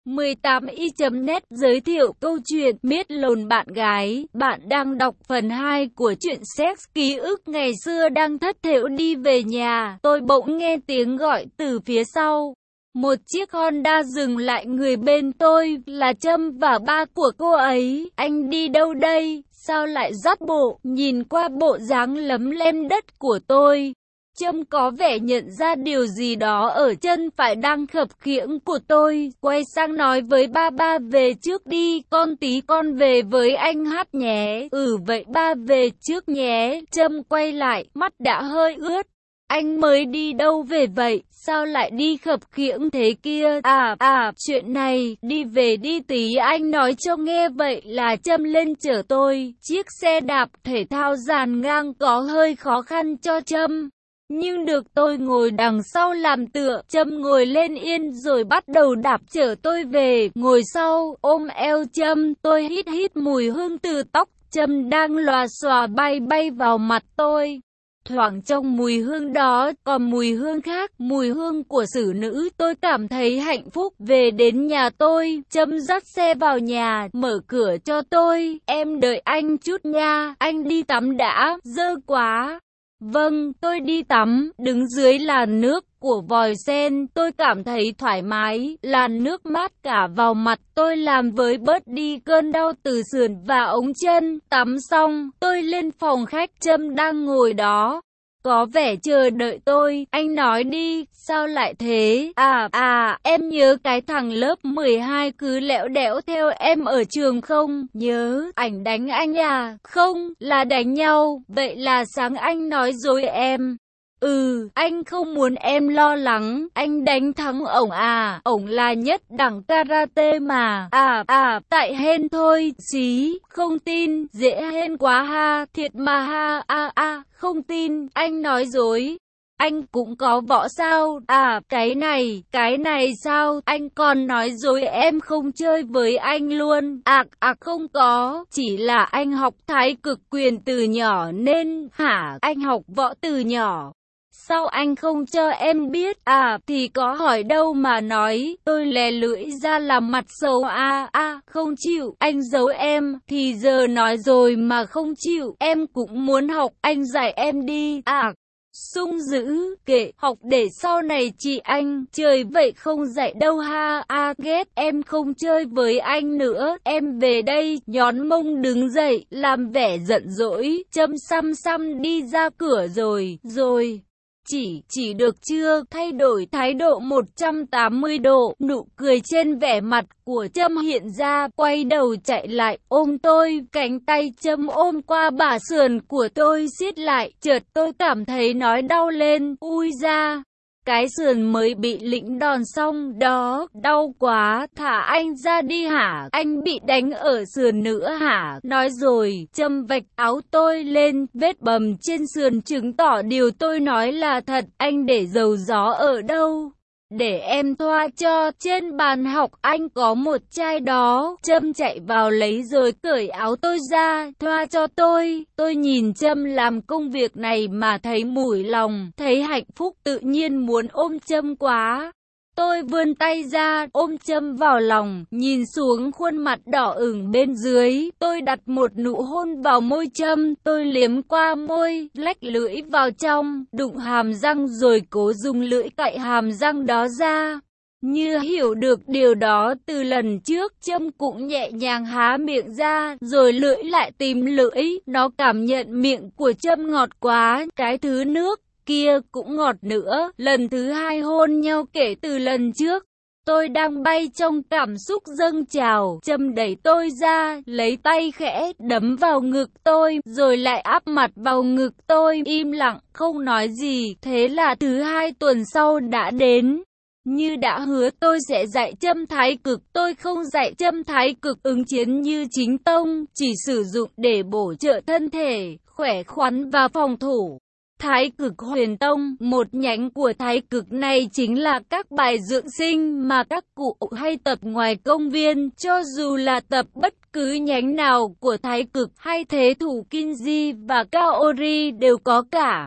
18i.net giới thiệu câu chuyện Miết lồn bạn gái. Bạn đang đọc phần 2 của truyện Sex ký ức. Ngày xưa đang thất thểu đi về nhà, tôi bỗng nghe tiếng gọi từ phía sau. Một chiếc Honda dừng lại, người bên tôi là Trâm và ba của cô ấy. Anh đi đâu đây? Sao lại dắt bộ? Nhìn qua bộ dáng lấm lem đất của tôi, Trâm có vẻ nhận ra điều gì đó ở chân phải đang khập khiễng của tôi, quay sang nói với ba về trước đi, con tí con về với anh hát nhé. Ừ vậy ba về trước nhé. Trâm quay lại, mắt đã hơi ướt. Anh mới đi đâu về vậy? Sao lại đi khập khiễng thế kia? Chuyện này, đi về đi tí anh nói cho nghe. Vậy là Trâm lên chở tôi. Chiếc xe đạp thể thao dàn ngang có hơi khó khăn cho Trâm, nhưng được tôi ngồi đằng sau làm tựa. Trâm ngồi lên yên rồi bắt đầu đạp chở tôi về. Ngồi sau, ôm eo Trâm, tôi hít mùi hương từ tóc Trâm đang lòa xòa bay vào mặt tôi. Thoảng trong mùi hương đó còn mùi hương khác, mùi hương của xử nữ. Tôi cảm thấy hạnh phúc. Về đến nhà tôi, Trâm dắt xe vào nhà, mở cửa cho tôi. Em đợi anh chút nha, anh đi tắm đã, dơ quá. Vâng, tôi đi tắm, đứng dưới làn nước của vòi sen, tôi cảm thấy thoải mái, làn nước mát cả vào mặt tôi làm với bớt đi cơn đau từ sườn và ống chân. Tắm xong, tôi lên phòng khách, Trâm đang ngồi đó, có vẻ chờ đợi tôi. Anh nói đi, sao lại thế? Em nhớ cái thằng lớp 12 cứ lẽo đẽo theo em ở trường không? Nhớ, ảnh đánh anh à? Không, là đánh nhau. Vậy là sáng anh nói dối em. Anh không muốn em lo lắng. Anh đánh thắng ổng à? Ổng là nhất đẳng karate mà. Tại hên thôi. Xí, không tin, dễ hên quá ha, thiệt mà ha. Không tin, anh nói dối. Anh cũng có võ sao? Cái này sao? Anh còn nói dối em không chơi với anh luôn. Không có, chỉ là anh học thái cực quyền từ nhỏ nên. Hả? Anh học võ từ nhỏ? Sao anh không cho em biết? Thì có hỏi đâu mà nói. Tôi lè lưỡi ra làm mặt xấu. Không chịu, anh giấu em. Thì giờ nói rồi mà không chịu. Em cũng muốn học, anh dạy em đi. Sung dữ, kệ, học để sau này chị anh. Trời vậy không dạy đâu ha. Ghét, em không chơi với anh nữa. Em về đây. Nhón mông đứng dậy, làm vẻ giận dỗi. Trâm xăm đi ra cửa rồi. Chỉ được chưa? Thay đổi thái độ 180 độ, nụ cười trên vẻ mặt của Trâm hiện ra, quay đầu chạy lại, ôm tôi, cánh tay Trâm ôm qua bả sườn của tôi siết lại, chợt tôi cảm thấy nói đau lên, ui da. Cái sườn mới bị lĩnh đòn xong đó, đau quá, thả anh ra đi hả? Anh bị đánh ở sườn nữa hả? Nói rồi, Trâm vạch áo tôi lên, vết bầm trên sườn chứng tỏ điều tôi nói là thật. Anh để dầu gió ở đâu? Để em thoa cho. Trên bàn học anh có một chai đó. Trâm chạy vào lấy rồi cởi áo tôi ra, thoa cho tôi. Tôi nhìn Trâm làm công việc này mà thấy mủi lòng, thấy hạnh phúc, tự nhiên muốn ôm Trâm quá. Tôi vươn tay ra, ôm Trâm vào lòng, nhìn xuống khuôn mặt đỏ ửng bên dưới. Tôi đặt một nụ hôn vào môi Trâm, tôi liếm qua môi, lách lưỡi vào trong, đụng hàm răng rồi cố dùng lưỡi cạy hàm răng đó ra. Như hiểu được điều đó từ lần trước, Trâm cũng nhẹ nhàng há miệng ra, rồi lưỡi lại tìm lưỡi. Nó cảm nhận miệng của Trâm ngọt quá, cái thứ nước kia cũng ngọt nữa. Lần thứ hai hôn nhau kể từ lần trước. Tôi đang bay trong cảm xúc dâng trào. Trâm đẩy tôi ra, lấy tay khẽ đấm vào ngực tôi, rồi lại áp mặt vào ngực tôi, im lặng, không nói gì. Thế là thứ 2 tuần sau đã đến. Như đã hứa tôi sẽ dạy Trâm thái cực, tôi không dạy Trâm thái cực ứng chiến như chính tông, chỉ sử dụng để bổ trợ thân thể, khỏe khoắn và phòng thủ. Thái cực huyền tông, một nhánh của thái cực này chính là các bài dưỡng sinh mà các cụ hay tập ngoài công viên. Cho dù là tập bất cứ nhánh nào của thái cực hay thế thủ Kinji và Kaori đều có cả.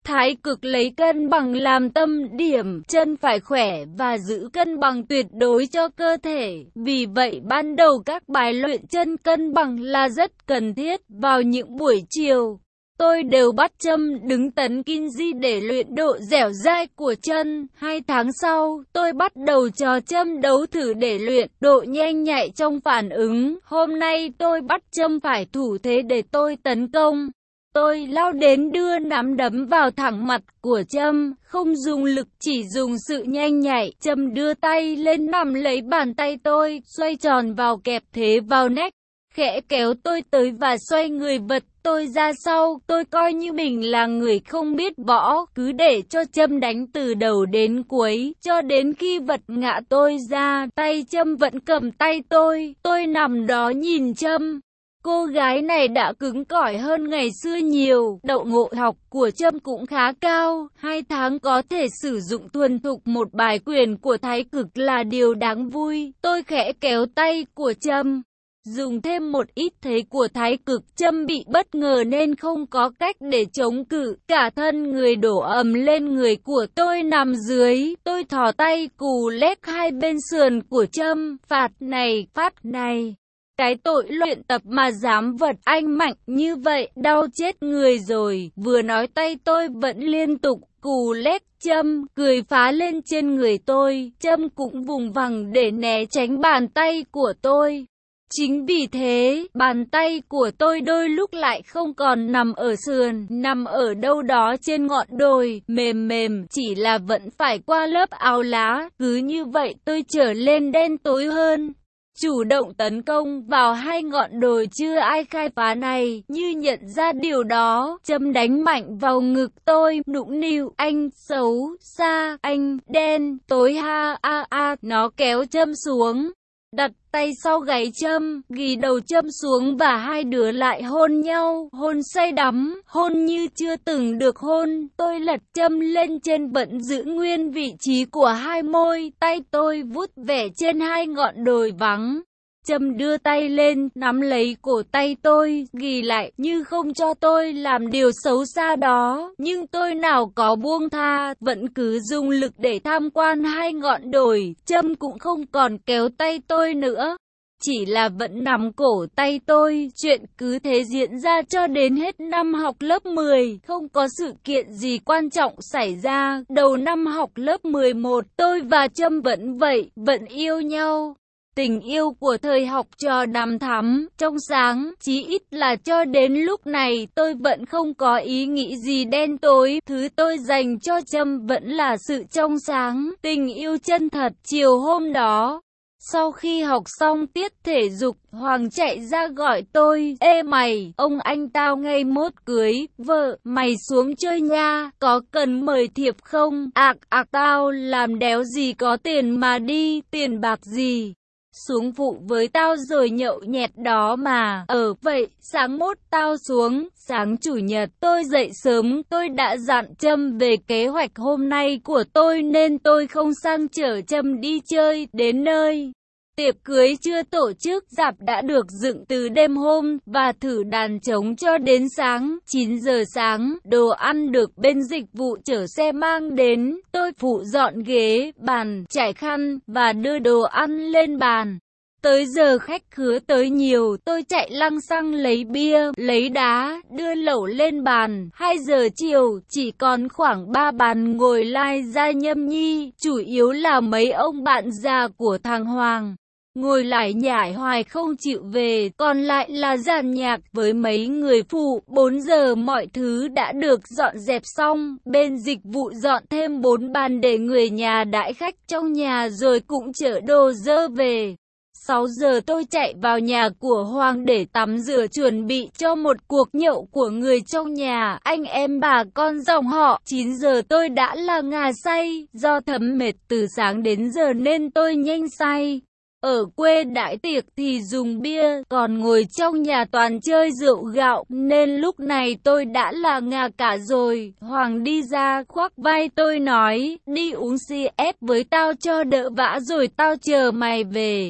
Thái cực lấy cân bằng làm tâm điểm, chân phải khỏe và giữ cân bằng tuyệt đối cho cơ thể. Vì vậy ban đầu các bài luyện chân cân bằng là rất cần thiết. Vào những buổi chiều, tôi đều bắt châm đứng tấn Kinji để luyện độ dẻo dai của chân. 2 tháng sau, tôi bắt đầu cho châm đấu thử để luyện độ nhanh nhạy trong phản ứng. Hôm nay tôi bắt châm phải thủ thế để tôi tấn công. Tôi lao đến đưa nắm đấm vào thẳng mặt của châm, không dùng lực chỉ dùng sự nhanh nhạy. Châm đưa tay lên nắm lấy bàn tay tôi, xoay tròn vào kẹp thế vào nách, khẽ kéo tôi tới và xoay người vật tôi ra sau. Tôi coi như mình là người không biết võ, cứ để cho châm đánh từ đầu đến cuối, cho đến khi vật ngã tôi ra. Tay châm vẫn cầm tay tôi nằm đó nhìn châm. Cô gái này đã cứng cỏi hơn ngày xưa nhiều, đậu ngộ học của châm cũng khá cao. 2 tháng có thể sử dụng thuần thục một bài quyền của thái cực là điều đáng vui. Tôi khẽ kéo tay của châm, dùng thêm một ít thế của thái cực. Châm bị bất ngờ nên không có cách để chống cự, cả thân người đổ ầm lên người của tôi nằm dưới. Tôi thò tay cù lét hai bên sườn của châm, phạt này, phát này. Cái tội luyện tập mà dám vật anh mạnh như vậy, đau chết người rồi. Vừa nói tay tôi vẫn liên tục cù lét châm, cười phá lên trên người tôi. Châm cũng vùng vằng để né tránh bàn tay của tôi. Chính vì thế, bàn tay của tôi đôi lúc lại không còn nằm ở sườn, nằm ở đâu đó trên ngọn đồi, mềm mềm, chỉ là vẫn phải qua lớp áo lá. Cứ như vậy tôi trở lên đen tối hơn. Chủ động tấn công vào hai ngọn đồi chưa ai khai phá này. Như nhận ra điều đó, châm đánh mạnh vào ngực tôi, nũng nịu, anh xấu xa, anh đen tối ha a a. Nó kéo châm xuống, đặt tay sau gáy châm, ghi đầu châm xuống và hai đứa lại hôn nhau, hôn say đắm, hôn như chưa từng được hôn. Tôi lật châm lên trên vẫn giữ nguyên vị trí của hai môi, tay tôi vuốt ve trên hai ngọn đồi vắng. Châm đưa tay lên, nắm lấy cổ tay tôi, ghi lại như không cho tôi làm điều xấu xa đó. Nhưng tôi nào có buông tha, vẫn cứ dùng lực để tham quan hai ngọn đồi. Châm cũng không còn kéo tay tôi nữa, chỉ là vẫn nắm cổ tay tôi. Chuyện cứ thế diễn ra cho đến hết năm học lớp 10, không có sự kiện gì quan trọng xảy ra. Đầu năm học lớp 11, tôi và Trâm vẫn vậy, vẫn yêu nhau. Tình yêu của thời học trò đằm thắm, trong sáng, chí ít là cho đến lúc này tôi vẫn không có ý nghĩ gì đen tối. Thứ tôi dành cho Trâm vẫn là sự trong sáng, tình yêu chân thật. Chiều hôm đó, sau khi học xong tiết thể dục, Hoàng chạy ra gọi tôi. Ê mày, ông anh tao ngày mốt cưới vợ, mày xuống chơi nha, có cần mời thiệp không? Tao làm đéo gì có tiền mà đi, tiền bạc gì. Xuống phụ với tao rồi nhậu nhẹt đó mà. Vậy, sáng mốt tao xuống. Sáng chủ nhật, tôi dậy sớm, tôi đã dặn Trâm về kế hoạch hôm nay của tôi nên tôi không sang chở Trâm đi chơi. Đến nơi, tiệc cưới chưa tổ chức, rạp đã được dựng từ đêm hôm và thử đàn trống cho đến sáng. 9 giờ sáng, đồ ăn được bên dịch vụ chở xe mang đến. Tôi phụ dọn ghế, bàn, trải khăn và đưa đồ ăn lên bàn. Tới giờ khách khứa tới nhiều, tôi chạy lăng xăng lấy bia, lấy đá, đưa lẩu lên bàn. 2 giờ chiều, chỉ còn khoảng 3 bàn ngồi lai ra nhâm nhi, chủ yếu là mấy ông bạn già của thằng Hoàng. Ngồi lại nhải hoài không chịu về, còn lại là dàn nhạc với mấy người phụ. 4 giờ mọi thứ đã được dọn dẹp xong, bên dịch vụ dọn thêm 4 bàn để người nhà đãi khách trong nhà rồi cũng chở đồ dơ về. 6 giờ tôi chạy vào nhà của Hoàng để tắm rửa chuẩn bị cho một cuộc nhậu của người trong nhà, anh em bà con dòng họ. 9 giờ tôi đã là ngà say, do thấm mệt từ sáng đến giờ nên tôi nhanh say. Ở quê đãi tiệc thì dùng bia, còn ngồi trong nhà toàn chơi rượu gạo, nên lúc này tôi đã là ngà cả rồi. Hoàng đi ra khoác vai tôi nói, đi uống CF với tao cho đỡ vã rồi tao chờ mày về.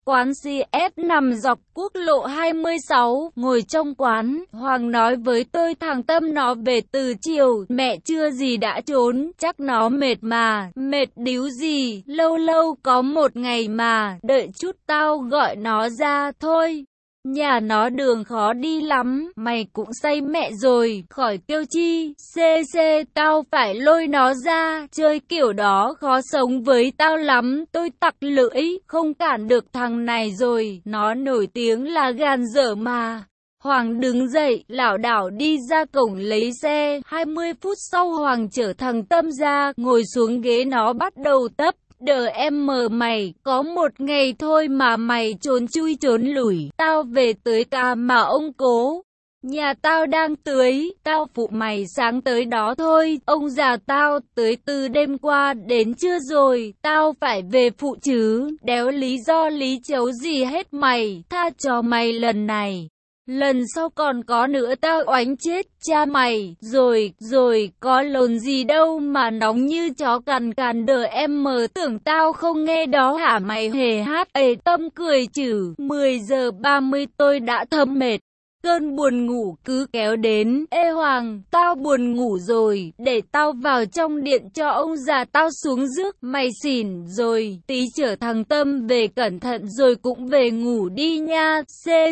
Quán CF nằm dọc quốc lộ 26, ngồi trong quán, Hoàng nói với tôi thằng Tâm nó về từ chiều, mẹ chưa gì đã trốn, chắc nó mệt mà, mệt điếu gì, lâu lâu có một ngày mà, đợi chút tao gọi nó ra thôi. Nhà nó đường khó đi lắm, mày cũng say mẹ rồi, khỏi kêu chi, tao phải lôi nó ra, chơi kiểu đó khó sống với tao lắm, tôi tặc lưỡi, không cản được thằng này rồi, nó nổi tiếng là gan dở mà. Hoàng đứng dậy, lảo đảo đi ra cổng lấy xe, 20 phút sau Hoàng chở thằng Tâm ra, ngồi xuống ghế nó bắt đầu tấp. Đờ em mờ mày, có một ngày thôi mà mày trốn chui trốn lủi, tao về tới ca mà ông cố. Nhà tao đang tưới, tao phụ mày sáng tới đó thôi, ông già tao tới từ đêm qua đến trưa rồi, tao phải về phụ chứ, đéo lý do lý chấu gì hết mày, tha cho mày lần này. Lần sau còn có nữa tao oánh chết cha mày, rồi, có lồn gì đâu mà nóng như chó cằn đờ em mờ tưởng tao không nghe đó hả mày hề hát ê Tâm cười chử, 10 giờ 30 tôi đã thấm mệt. Cơn buồn ngủ cứ kéo đến, ê Hoàng, tao buồn ngủ rồi, để tao vào trong điện cho ông già tao xuống rước, mày xỉn rồi, tí chở thằng Tâm về cẩn thận rồi cũng về ngủ đi nha,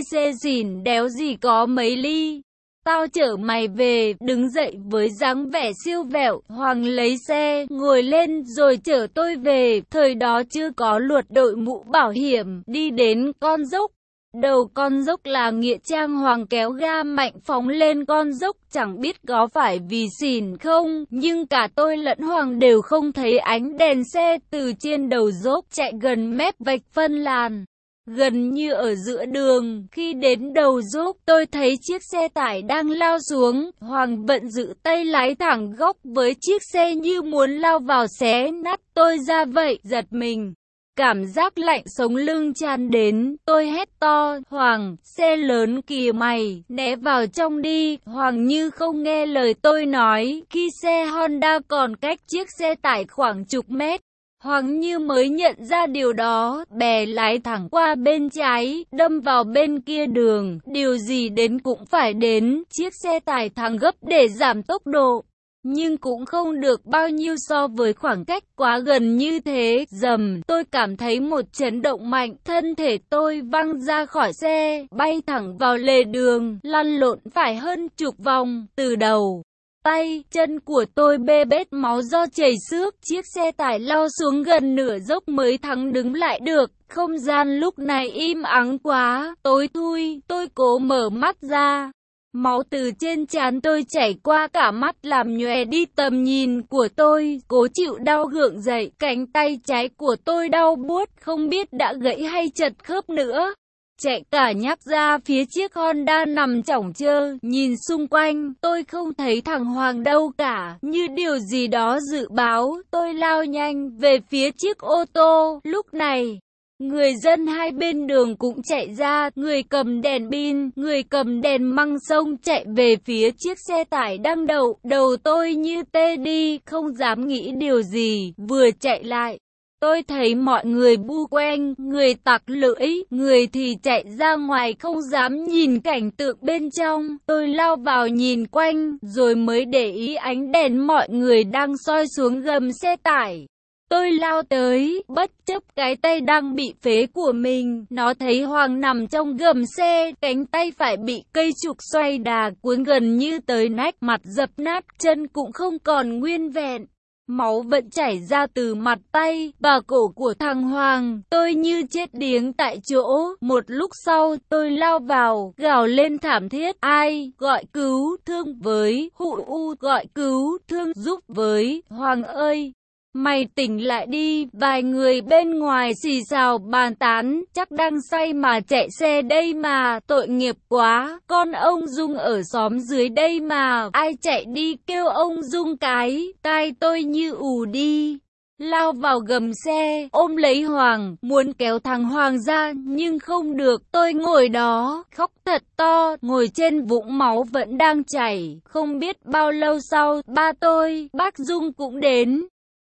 xỉn đéo gì có mấy ly. Tao chở mày về, đứng dậy với dáng vẻ siêu vẹo, Hoàng lấy xe, ngồi lên rồi chở tôi về, thời đó chưa có luật đội mũ bảo hiểm, đi đến con dốc. Đầu con dốc là nghĩa trang Hoàng kéo ga mạnh phóng lên con dốc, chẳng biết có phải vì xỉn không, nhưng cả tôi lẫn Hoàng đều không thấy ánh đèn xe từ trên đầu dốc chạy gần mép vạch phân làn. Gần như ở giữa đường, khi đến đầu dốc tôi thấy chiếc xe tải đang lao xuống, Hoàng vận giữ tay lái thẳng góc với chiếc xe như muốn lao vào xé nát tôi ra vậy, giật mình. Cảm giác lạnh sống lưng tràn đến, tôi hét to, Hoàng, xe lớn kìa mày, né vào trong đi, Hoàng như không nghe lời tôi nói, khi xe Honda còn cách chiếc xe tải khoảng chục mét. Hoàng như mới nhận ra điều đó, bè lái thẳng qua bên trái, đâm vào bên kia đường, điều gì đến cũng phải đến, chiếc xe tải thắng gấp để giảm tốc độ. Nhưng cũng không được bao nhiêu so với khoảng cách quá gần như thế, dầm, tôi cảm thấy một chấn động mạnh, thân thể tôi văng ra khỏi xe, bay thẳng vào lề đường, lăn lộn phải hơn chục vòng, từ đầu. Tay, chân của tôi bê bết máu do chảy xước, chiếc xe tải lao xuống gần nửa dốc mới thắng đứng lại được, không gian lúc này im ắng quá, tối thui, tôi cố mở mắt ra. Máu từ trên trán tôi chảy qua cả mắt làm nhòe đi tầm nhìn của tôi, cố chịu đau gượng dậy, cánh tay trái của tôi đau buốt, không biết đã gãy hay chật khớp nữa. Chạy cả nhắc ra phía chiếc Honda nằm chỏng chơ, nhìn xung quanh, tôi không thấy thằng Hoàng đâu cả, như điều gì đó dự báo, tôi lao nhanh về phía chiếc ô tô, lúc này. Người dân hai bên đường cũng chạy ra, người cầm đèn pin, người cầm đèn măng sông chạy về phía chiếc xe tải đang đậu, đầu tôi như tê đi, không dám nghĩ điều gì, vừa chạy lại. Tôi thấy mọi người bu quanh, người tặc lưỡi, người thì chạy ra ngoài không dám nhìn cảnh tượng bên trong. Tôi lao vào nhìn quanh, rồi mới để ý ánh đèn mọi người đang soi xuống gầm xe tải. Tôi lao tới, bất chấp cái tay đang bị phế của mình, nó thấy Hoàng nằm trong gầm xe, cánh tay phải bị cây trục xoay đà cuốn gần như tới nách, mặt dập nát, chân cũng không còn nguyên vẹn. Máu vẫn chảy ra từ mặt tay và cổ của thằng Hoàng, tôi như chết điếng tại chỗ. Một lúc sau, tôi lao vào, gào lên thảm thiết, ai, gọi cứu thương với, gọi cứu thương giúp với, Hoàng ơi! Mày tỉnh lại đi, vài người bên ngoài xì xào bàn tán, chắc đang say mà chạy xe đây mà, tội nghiệp quá, con ông Dung ở xóm dưới đây mà, ai chạy đi kêu ông Dung cái, tai tôi như ù đi. Lao vào gầm xe, ôm lấy Hoàng, muốn kéo thằng Hoàng ra, nhưng không được, tôi ngồi đó, khóc thật to, ngồi trên vũng máu vẫn đang chảy, không biết bao lâu sau, ba tôi, bác Dung cũng đến.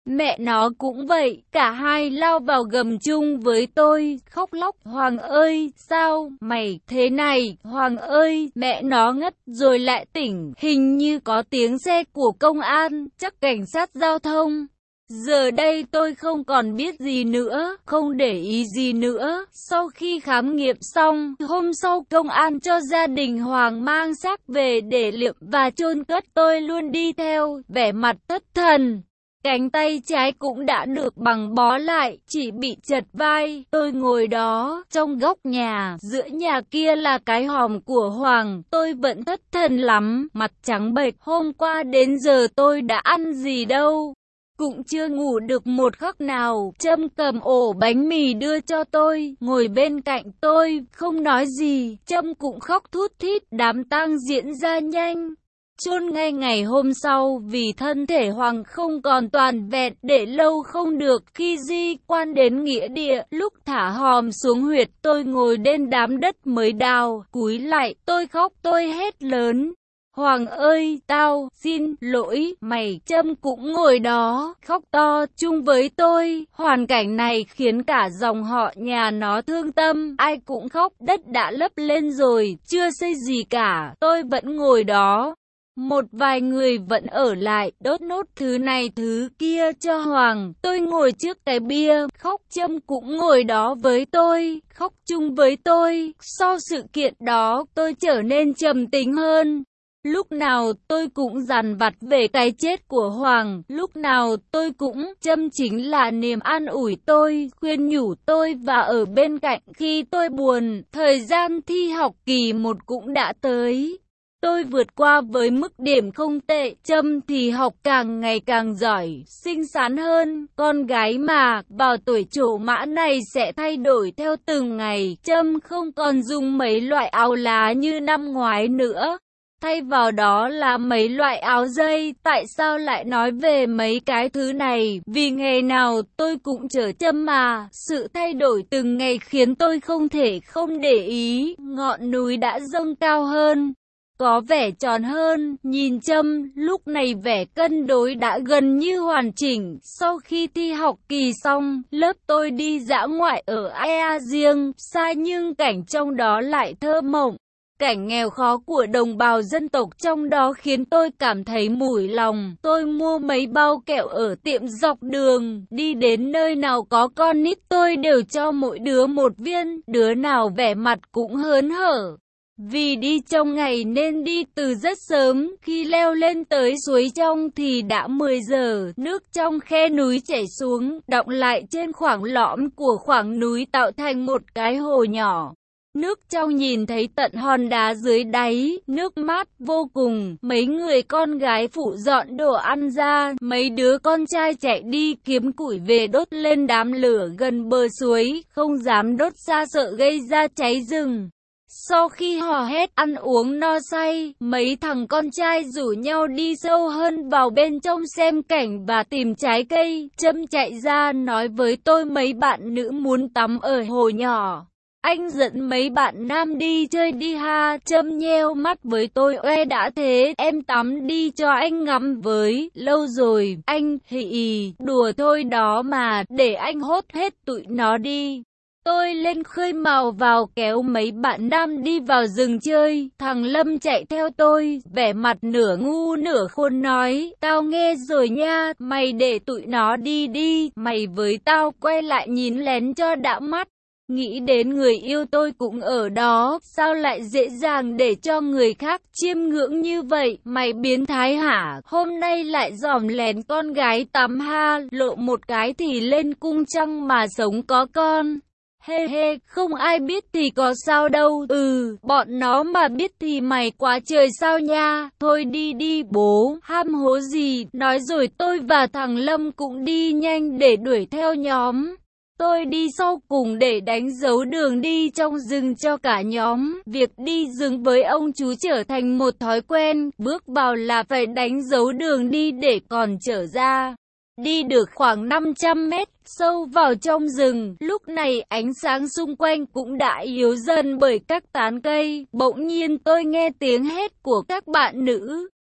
Mẹ nó cũng vậy, cả hai lao vào gầm chung với tôi, khóc lóc. Hoàng ơi, sao mày thế này? Hoàng ơi, mẹ nó ngất rồi lại tỉnh, hình như có tiếng xe của công an, chắc cảnh sát giao thông. Giờ đây tôi không còn biết gì nữa, không để ý gì nữa. Sau khi khám nghiệm xong, hôm sau công an cho gia đình Hoàng mang xác về để liệm và chôn cất. Tôi luôn đi theo, vẻ mặt thất thần. Cánh tay trái cũng đã được băng bó lại, chỉ bị chật vai. Tôi ngồi đó, trong góc nhà, giữa nhà kia là cái hòm của Hoàng. Tôi vẫn thất thần lắm, mặt trắng bệch. Hôm qua đến giờ tôi đã ăn gì đâu. Cũng chưa ngủ được một khắc nào. Trâm cầm ổ bánh mì đưa cho tôi, ngồi bên cạnh tôi, không nói gì. Trâm cũng khóc thút thít. Đám tang diễn ra nhanh. Chôn ngay ngày hôm sau, vì thân thể Hoàng không còn toàn vẹn, để lâu không được. Khi di quan đến nghĩa địa, lúc thả hòm xuống huyệt, tôi ngồi lên đám đất mới đào, cúi lại, tôi khóc, tôi hét lớn. Hoàng ơi, tao xin lỗi mày. Trâm cũng ngồi đó, khóc to chung với tôi. Hoàn cảnh này khiến cả dòng họ nhà nó thương tâm, ai cũng khóc. Đất đã lấp lên rồi, chưa xây gì cả, tôi vẫn ngồi đó. Một vài người vẫn ở lại, đốt nốt thứ này thứ kia cho Hoàng. Tôi ngồi trước cái bia, khóc. Trâm cũng ngồi đó với tôi, khóc chung với tôi. Sau sự kiện đó, tôi trở nên trầm tính hơn. Lúc nào tôi cũng dằn vặt về cái chết của Hoàng, lúc nào tôi cũng, Trâm chính là niềm an ủi tôi, khuyên nhủ tôi và ở bên cạnh khi tôi buồn. Thời gian thi học kỳ 1 cũng đã tới. Tôi vượt qua với mức điểm không tệ, Trâm thì học càng ngày càng giỏi, xinh xắn hơn. Con gái mà, vào tuổi trổ mã này sẽ thay đổi theo từng ngày. Trâm không còn dùng mấy loại áo lá như năm ngoái nữa. Thay vào đó là mấy loại áo dây. Tại sao lại nói về mấy cái thứ này? Vì ngày nào tôi cũng chở Trâm mà. Sự thay đổi từng ngày khiến tôi không thể không để ý. Ngọn núi đã dâng cao hơn, có vẻ tròn hơn. Nhìn Trâm, lúc này vẻ cân đối đã gần như hoàn chỉnh. Sau khi thi học kỳ xong, lớp tôi đi dã ngoại ở Ea riêng, xa nhưng cảnh trong đó lại thơ mộng. Cảnh nghèo khó của đồng bào dân tộc trong đó khiến tôi cảm thấy mủi lòng. Tôi mua mấy bao kẹo ở tiệm dọc đường, đi đến nơi nào có con nít tôi đều cho mỗi đứa một viên, đứa nào vẻ mặt cũng hớn hở. Vì đi trong ngày nên đi từ rất sớm, khi leo lên tới suối trong thì đã 10 giờ, nước trong khe núi chảy xuống, đọng lại trên khoảng lõm của khoảng núi tạo thành một cái hồ nhỏ. Nước trong nhìn thấy tận hòn đá dưới đáy, nước mát vô cùng. Mấy người con gái phụ dọn đồ ăn ra, mấy đứa con trai chạy đi kiếm củi về đốt lên đám lửa gần bờ suối, không dám đốt xa sợ gây ra cháy rừng. Sau khi hò hét ăn uống no say, mấy thằng con trai rủ nhau đi sâu hơn vào bên trong xem cảnh và tìm trái cây. Trâm chạy ra nói với tôi mấy bạn nữ muốn tắm ở hồ nhỏ. Anh dẫn mấy bạn nam đi chơi đi ha. Trâm nheo mắt với tôi, oe đã thế, em tắm đi cho anh ngắm với, lâu rồi, anh, hì, đùa thôi đó mà, để anh hốt hết tụi nó đi. Tôi lên khơi mào vào kéo mấy bạn nam đi vào rừng chơi. Thằng Lâm chạy theo tôi, vẻ mặt nửa ngu nửa khôn nói, tao nghe rồi nha, mày để tụi nó đi đi, mày với tao quay lại nhìn lén cho đã mắt. Nghĩ đến người yêu tôi cũng ở đó, sao lại dễ dàng để cho người khác chiêm ngưỡng như vậy, mày biến thái hả? Hôm nay lại dòm lén con gái tắm ha, lộ một cái thì lên cung trăng mà sống có con. Hê hê, không ai biết thì có sao đâu, bọn nó mà biết thì mày quá trời sao nha, thôi đi đi bố, ham hố gì, nói rồi tôi và thằng Lâm cũng đi nhanh để đuổi theo nhóm. Tôi đi sau cùng để đánh dấu đường đi trong rừng cho cả nhóm. Việc đi rừng với ông chú trở thành một thói quen, bước vào là phải đánh dấu đường đi để còn trở ra. Đi được khoảng 500 mét, sâu vào trong rừng, lúc này ánh sáng xung quanh cũng đã yếu dần bởi các tán cây. Bỗng nhiên tôi nghe tiếng hét của các bạn nữ.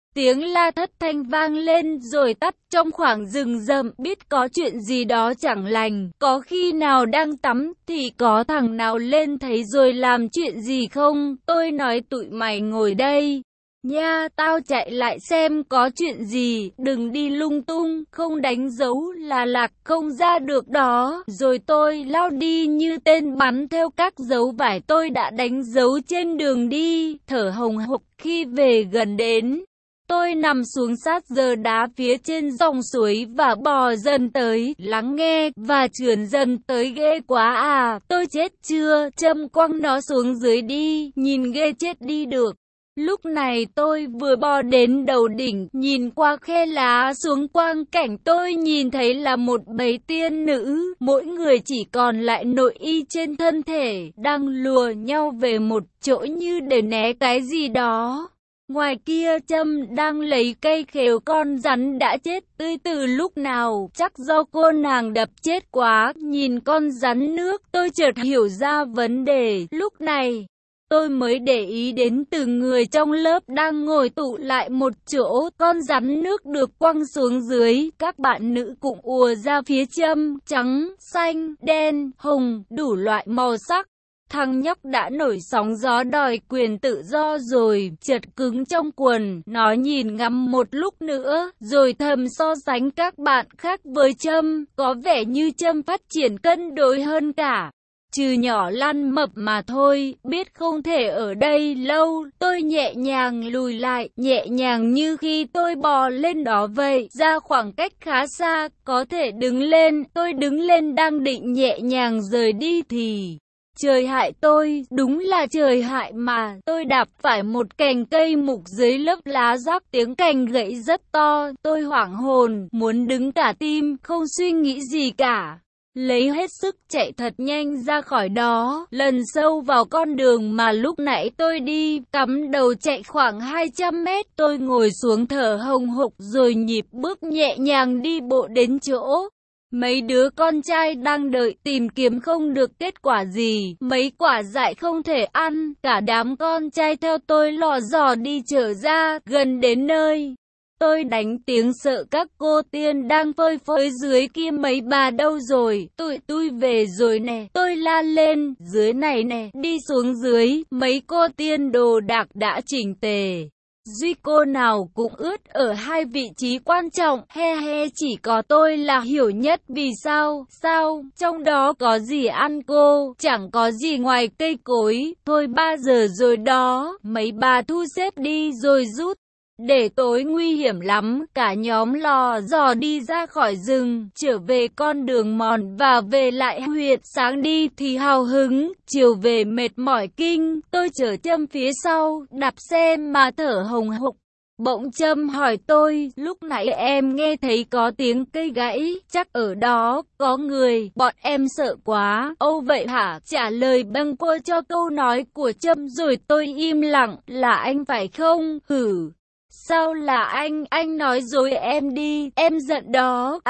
Tiếng la thất thanh vang lên rồi tắt trong khoảng rừng rậm, biết có chuyện gì đó chẳng lành, có khi nào đang tắm thì có thằng nào lên thấy rồi làm chuyện gì không? Tôi nói tụi mày ngồi đây nha, tao chạy lại xem có chuyện gì, đừng đi lung tung, không đánh dấu là lạc không ra được đó. Rồi tôi lao đi như tên bắn theo các dấu vải tôi đã đánh dấu trên đường đi, thở hồng hộc khi về gần đến. Tôi nằm xuống sát giờ đá phía trên dòng suối và bò dần tới, lắng nghe, và trườn dần tới. Ghê quá à, tôi chết chưa, châm quăng nó xuống dưới đi, nhìn ghê chết đi được. Lúc này tôi vừa bò đến đầu đỉnh, nhìn qua khe lá xuống quang cảnh tôi nhìn thấy là một bầy tiên nữ, mỗi người chỉ còn lại nội y trên thân thể, đang lùa nhau về một chỗ như để né cái gì đó. Ngoài kia Trâm đang lấy cây khều con rắn đã chết tươi từ lúc nào, chắc do cô nàng đập chết quá. Nhìn con rắn nước tôi chợt hiểu ra vấn đề. Lúc này tôi mới để ý đến từng người trong lớp đang ngồi tụ lại một chỗ. Con rắn nước được quăng xuống dưới, các bạn nữ cũng ùa ra phía Trâm, trắng, xanh, đen, hồng, đủ loại màu sắc. Thằng nhóc đã nổi sóng gió đòi quyền tự do rồi, chật cứng trong quần, nó nhìn ngắm một lúc nữa, rồi thầm so sánh các bạn khác với Trâm, có vẻ như Trâm phát triển cân đối hơn cả. Trừ nhỏ lăn mập mà thôi, biết không thể ở đây lâu, tôi nhẹ nhàng lùi lại, nhẹ nhàng như khi tôi bò lên đó vậy, ra khoảng cách khá xa, có thể đứng lên. Tôi đứng lên đang định nhẹ nhàng rời đi thì trời hại tôi, đúng là trời hại mà, tôi đạp phải một cành cây mục dưới lớp lá rác, tiếng cành gãy rất to, tôi hoảng hồn, muốn đứng cả tim, không suy nghĩ gì cả. Lấy hết sức chạy thật nhanh ra khỏi đó, lần sâu vào con đường mà lúc nãy tôi đi, cắm đầu chạy khoảng 200 mét, tôi ngồi xuống thở hồng hộc rồi nhịp bước nhẹ nhàng đi bộ đến chỗ mấy đứa con trai đang đợi tìm kiếm không được kết quả gì, mấy quả dại không thể ăn, cả đám con trai theo tôi lò dò đi trở ra, gần đến nơi. Tôi đánh tiếng sợ các cô tiên đang phơi phới dưới kia, mấy bà đâu rồi, tụi tôi về rồi nè, tôi la lên, dưới này nè, đi xuống dưới, mấy cô tiên đồ đạc đã chỉnh tề. Duy cô nào cũng ướt ở hai vị trí quan trọng, he he, chỉ có tôi là hiểu nhất vì sao, trong đó có gì ăn cô, chẳng có gì ngoài cây cối, thôi 3 giờ rồi đó, mấy bà thu xếp đi rồi rút. Để tối nguy hiểm lắm, cả nhóm lò dò đi ra khỏi rừng, trở về con đường mòn và về lại huyện. Sáng đi thì hào hứng, chiều về mệt mỏi kinh. Tôi chở Trâm phía sau, đạp xe mà thở hồng hộc. Bỗng Trâm hỏi tôi, lúc nãy em nghe thấy có tiếng cây gãy, chắc ở đó có người, bọn em sợ quá. Âu vậy hả? Trả lời bâng quơ cho câu nói của Trâm rồi tôi im lặng. Là anh phải không? Hử? Sao là anh nói dối em đi, em giận đó.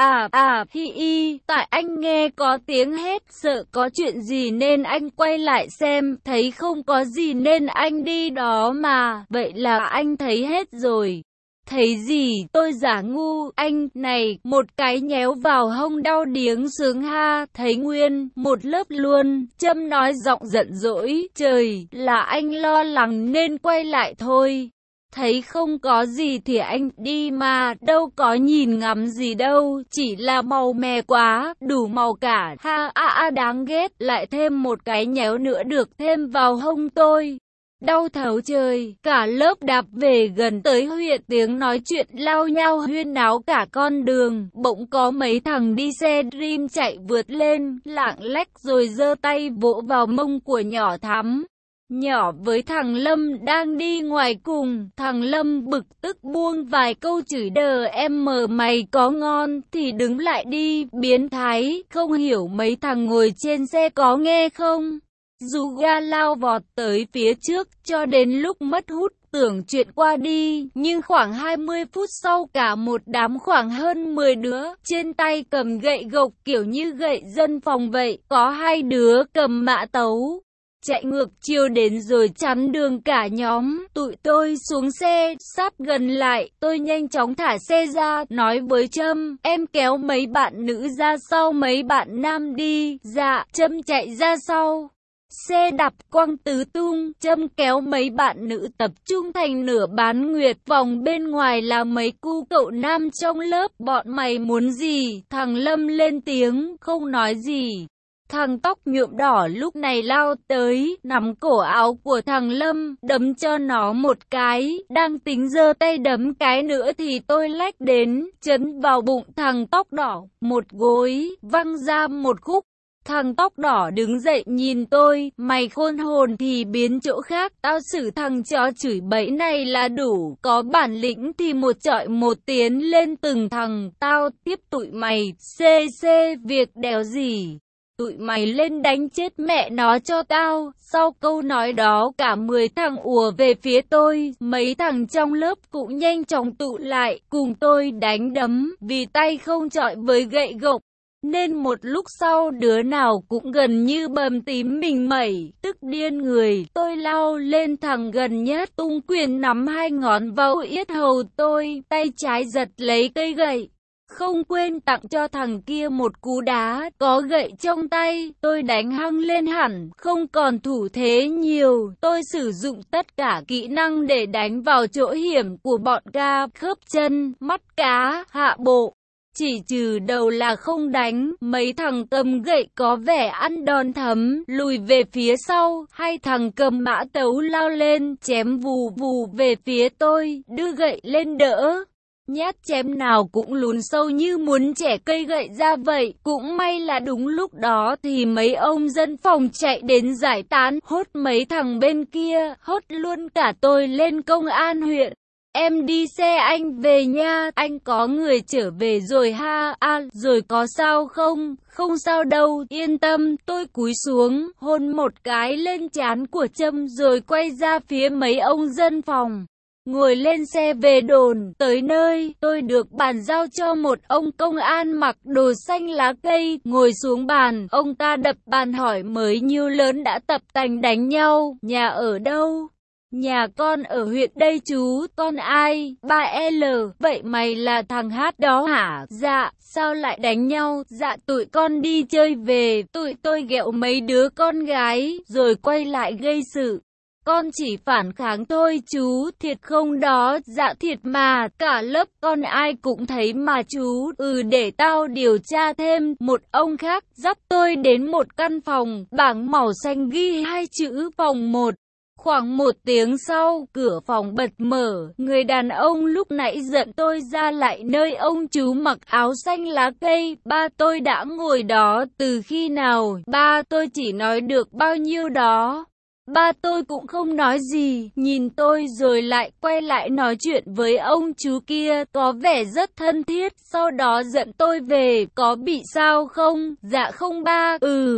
Hi, tại anh nghe có tiếng hét, sợ có chuyện gì nên anh quay lại xem, thấy không có gì nên anh đi đó mà, vậy là anh thấy hết rồi. Thấy gì? Tôi giả ngu. Anh này, một cái nhéo vào hông đau điếng sướng ha, thấy nguyên một lớp luôn. Trâm nói giọng giận dỗi, trời, là anh lo lắng nên quay lại thôi. Thấy không có gì thì anh đi mà, đâu có nhìn ngắm gì đâu, chỉ là màu mè quá, đủ màu cả, ha đáng ghét, lại thêm một cái nhéo nữa được thêm vào hông tôi. Đau thấu trời, cả lớp đạp về gần tới huyện, tiếng nói chuyện lao nhau huyên náo cả con đường, bỗng có mấy thằng đi xe Dream chạy vượt lên, lạng lách rồi giơ tay vỗ vào mông của nhỏ Thắm. Nhỏ với thằng Lâm đang đi ngoài cùng, thằng Lâm bực tức buông vài câu chửi đờ em mờ mày có ngon thì đứng lại đi, biến thái, không hiểu mấy thằng ngồi trên xe có nghe không? Dù ga lao vọt tới phía trước cho đến lúc mất hút tưởng chuyện qua đi, nhưng khoảng 20 phút sau cả một đám khoảng hơn 10 đứa, trên tay cầm gậy gộc kiểu như gậy dân phòng vậy, có 2 đứa cầm mã tấu. chạy ngược chiều đến rồi chắn đường cả nhóm. Tụi tôi xuống xe, sắp gần lại, tôi nhanh chóng thả xe ra, nói với Trâm, em kéo mấy bạn nữ ra sau, mấy bạn nam đi. Dạ, Trâm chạy ra sau. Xe đạp quăng tứ tung, Trâm kéo mấy bạn nữ tập trung thành nửa bán nguyệt, vòng bên ngoài là mấy cu cậu nam trong lớp. Bọn mày muốn gì? Thằng Lâm lên tiếng, không nói gì. Thằng tóc nhuộm đỏ lúc này lao tới, nắm cổ áo của thằng Lâm, đấm cho nó một cái, đang tính giơ tay đấm cái nữa thì tôi lách đến, chấn vào bụng thằng tóc đỏ, một gối, văng ra một khúc. Thằng tóc đỏ đứng dậy nhìn tôi, mày khôn hồn thì biến chỗ khác, tao xử thằng chó chửi bậy này là đủ, có bản lĩnh thì một chọi một tiến lên từng thằng, tao tiếp tụi mày, việc đéo gì. Tụi mày lên đánh chết mẹ nó cho tao. Sau câu nói đó cả 10 thằng ùa về phía tôi, mấy thằng trong lớp cũng nhanh chóng tụ lại, cùng tôi đánh đấm, vì tay không chọi với gậy gộc. Nên một lúc sau đứa nào cũng gần như bầm tím mình mẩy, tức điên người. Tôi lao lên thằng gần nhất, tung quyền nắm hai ngón vào yết hầu tôi, tay trái giật lấy cây gậy. Không quên tặng cho thằng kia một cú đá, có gậy trong tay, tôi đánh hăng lên hẳn, không còn thủ thế nhiều. Tôi sử dụng tất cả kỹ năng để đánh vào chỗ hiểm của bọn ga, khớp chân, mắt cá, hạ bộ. Chỉ trừ đầu là không đánh, mấy thằng cầm gậy có vẻ ăn đòn thấm, lùi về phía sau, hai thằng cầm mã tấu lao lên, chém vù vù về phía tôi, đưa gậy lên đỡ. Nhát chém nào cũng lún sâu như muốn chẻ cây gậy ra vậy. Cũng may là đúng lúc đó thì mấy ông dân phòng chạy đến giải tán, hốt mấy thằng bên kia, hốt luôn cả tôi lên công an huyện. Em đi xe anh về nha, anh có người trở về rồi ha. Rồi có sao không? Không sao đâu, yên tâm. Tôi cúi xuống, hôn một cái lên trán của Trâm rồi quay ra phía mấy ông dân phòng. Ngồi lên xe về đồn, tới nơi, tôi được bàn giao cho một ông công an mặc đồ xanh lá cây, ngồi xuống bàn, ông ta đập bàn hỏi mới nhiêu lớn đã tập tành đánh nhau, nhà ở đâu? Nhà con ở huyện đây chú, con ai? 3L, vậy mày là thằng Hát đó hả? Dạ, sao lại đánh nhau? Dạ tụi con đi chơi về, tụi tôi ghẹo mấy đứa con gái, rồi quay lại gây sự. Con chỉ phản kháng thôi chú, thiệt không đó? Dạ thiệt mà, cả lớp con ai cũng thấy mà chú. Để tao điều tra thêm. Một ông khác dắt tôi đến một căn phòng, bảng màu xanh ghi hai chữ phòng 1. Khoảng 1 tiếng sau, cửa phòng bật mở, người đàn ông lúc nãy giận tôi ra lại nơi ông chú mặc áo xanh lá cây. Ba tôi đã ngồi đó từ khi nào? Ba tôi chỉ nói được bao nhiêu đó. Ba tôi cũng không nói gì, nhìn tôi rồi lại quay lại nói chuyện với ông chú kia, có vẻ rất thân thiết, sau đó dẫn tôi về, có bị sao không? Dạ không ba,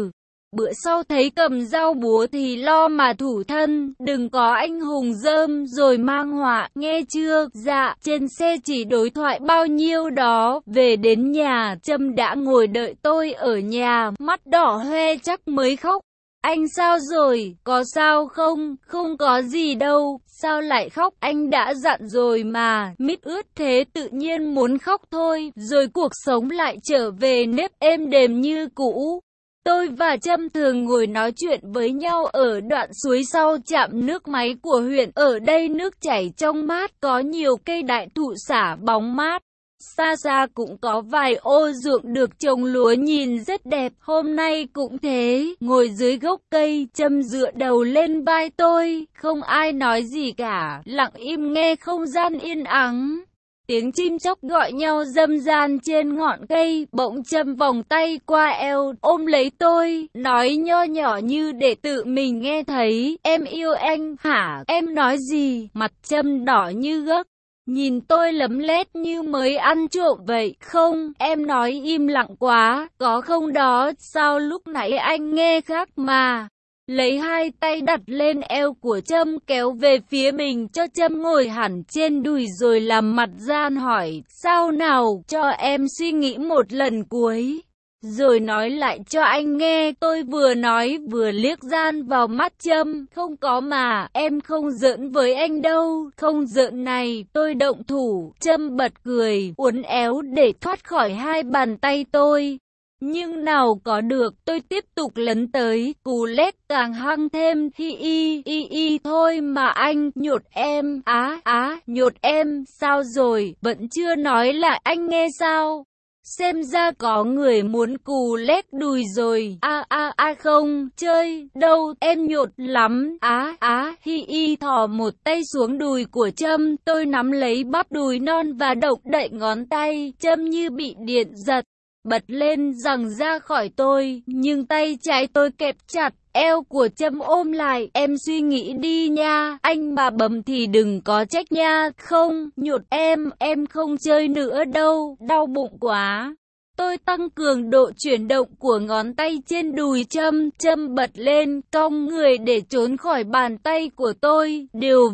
Bữa sau thấy cầm dao búa thì lo mà thủ thân, đừng có anh hùng dơm rồi mang họa, nghe chưa? Dạ, trên xe chỉ đối thoại bao nhiêu đó, về đến nhà, Trâm đã ngồi đợi tôi ở nhà, mắt đỏ hoe chắc mới khóc. Anh sao rồi, có sao không? Không có gì đâu, sao lại khóc? Anh đã dặn rồi mà, mít ướt thế tự nhiên muốn khóc thôi, rồi cuộc sống lại trở về nếp êm đềm như cũ. Tôi và Trâm thường ngồi nói chuyện với nhau ở đoạn suối sau trạm nước máy của huyện, ở đây nước chảy trong mát, có nhiều cây đại thụ xả bóng mát. Xa xa cũng có vài ô ruộng được trồng lúa nhìn rất đẹp, hôm nay cũng thế, ngồi dưới gốc cây, Trâm dựa đầu lên vai tôi, không ai nói gì cả, lặng im nghe không gian yên ắng. Tiếng chim chóc gọi nhau râm ran trên ngọn cây, bỗng Trâm vòng tay qua eo, ôm lấy tôi, nói nho nhỏ như để tự mình nghe thấy, em yêu anh, hả, em nói gì, mặt Trâm đỏ như gấc. Nhìn tôi lấm lét như mới ăn trộm vậy. Không, em nói im lặng quá, có không đó, sao lúc nãy anh nghe khác mà. Lấy hai tay đặt lên eo của Trâm kéo về phía mình cho Trâm ngồi hẳn trên đùi rồi làm mặt gian hỏi, sao nào, cho em suy nghĩ một lần cuối. rồi nói lại cho anh nghe. Tôi vừa nói vừa liếc gian vào mắt Trâm. Không có mà, em không giỡn với anh đâu. Không giỡn này, tôi động thủ. Trâm bật cười, uốn éo để thoát khỏi hai bàn tay tôi. Nhưng nào có được, tôi tiếp tục lấn tới, cú lét càng hăng thêm. Hi thôi mà anh, nhột em. Nhột em, sao rồi, vẫn chưa nói lại anh nghe sao? Xem ra có người muốn cù lét đùi rồi. Không, chơi, đâu, em nhột lắm. Hi thò một tay xuống đùi của Trâm, tôi nắm lấy bắp đùi non và động đậy ngón tay. Trâm như bị điện giật, bật lên giằng ra khỏi tôi, nhưng tay trái tôi kẹp chặt eo của Trâm ôm lại. Em suy nghĩ đi nha, anh mà bấm thì đừng có trách nha. Không, nhột em không chơi nữa đâu, đau bụng quá. Tôi tăng cường độ chuyển động của ngón tay trên đùi Trâm. Trâm bật lên, cong người để trốn khỏi bàn tay của tôi. Điều